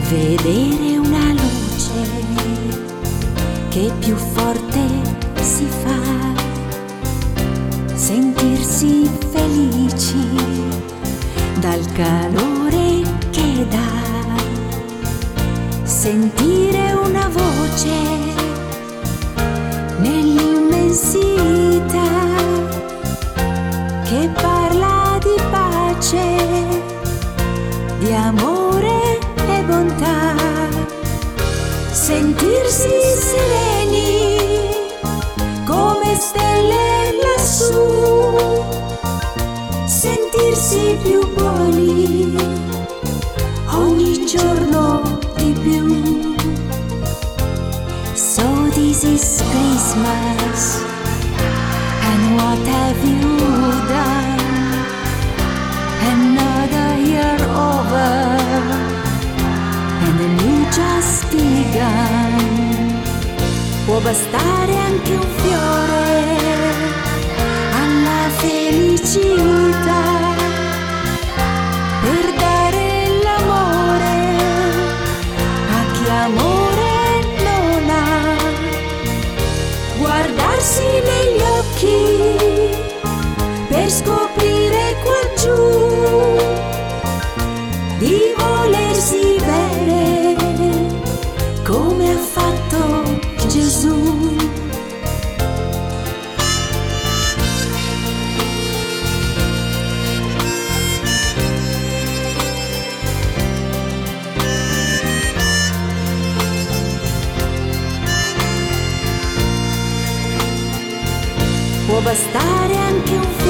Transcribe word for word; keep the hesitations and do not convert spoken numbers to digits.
vedere una luce che più forte si fa, sentirsi felici dal calore che dà, sentire una voce nell'immensità che parla di pace, di amore e bontà, sentirsi sereni come stelle lassù, sentirsi più buoni ogni giorno di più. So this is Christmas, and what have you done? Another year over, and a new just begun. Può bastare anche un fiore alla felicità per dare l'amore a chi amore non ha. Guardarsi negli occhi per scoprire qua giù di volersi bene come ha fatto Gesù. Può bastare anche un